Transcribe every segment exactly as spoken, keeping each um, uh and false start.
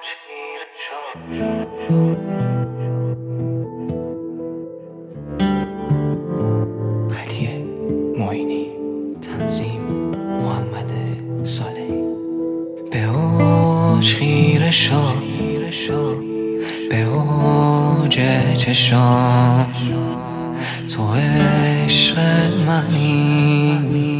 علی معینی، تنظیم محمد صالحی. به اوج خیره شو، به اوج چشام، تو عشق منی،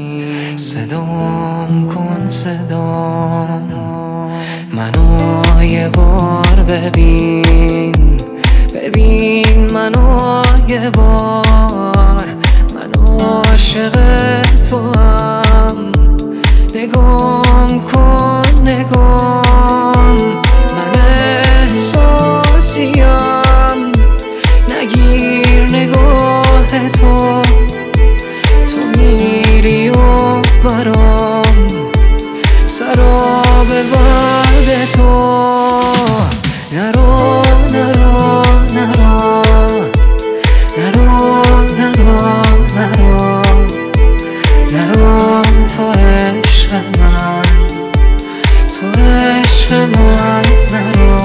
صدام کن صدام، منو یه بار ببین، ببین منو یه بار، منو عاشق تو هم، نگام کن نگام، من احساسیم، نگیر نگاه تو، تو میری و برام سراب بعد تو، نرو نرو نرو نرو نرو نرو نرو، تو عشق من، تو عشق من، نرو.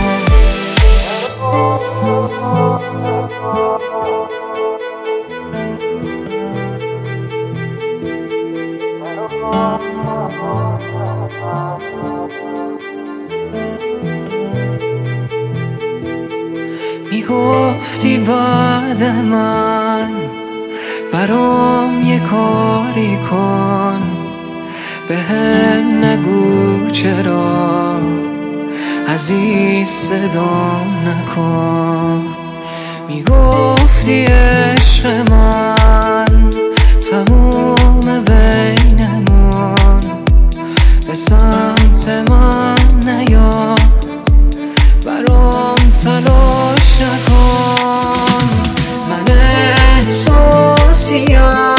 میگفتی بعد من برام یه کاری کن، بهم نگو چرا عزیز صدام نکن، میگفتی عشق من تموم بینمون، به سمت من نیا، برام تلاش نکن، من احساسیم،